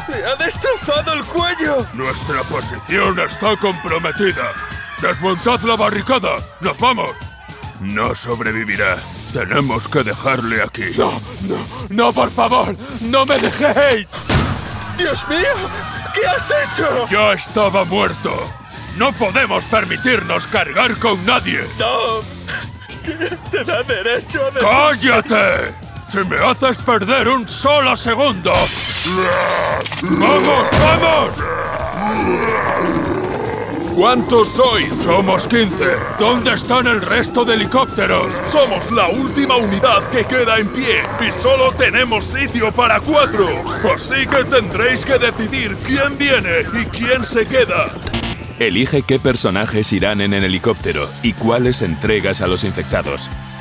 ¡Me ha destrozado el cuello! Nuestra posición está comprometida. ¡Desmontad la barricada! ¡Nos vamos! No sobrevivirá. Tenemos que dejarle aquí. ¡No, por favor! ¡No me dejéis! ¡Dios mío! ¿Qué has hecho? ¡Ya estaba muerto! ¡No podemos permitirnos cargar con nadie! ¡No! ¡Te da derecho de... ¡Cállate! ¡Si me haces perder un solo segundo! ¡Vamos, vamos! ¿Cuántos sois? Somos 15. ¿Dónde están el resto de helicópteros? Somos la última unidad que queda en pie y solo tenemos sitio para 4. Así que tendréis que decidir quién viene y quién se queda. Elige qué personajes irán en el helicóptero y cuáles entregas a los infectados.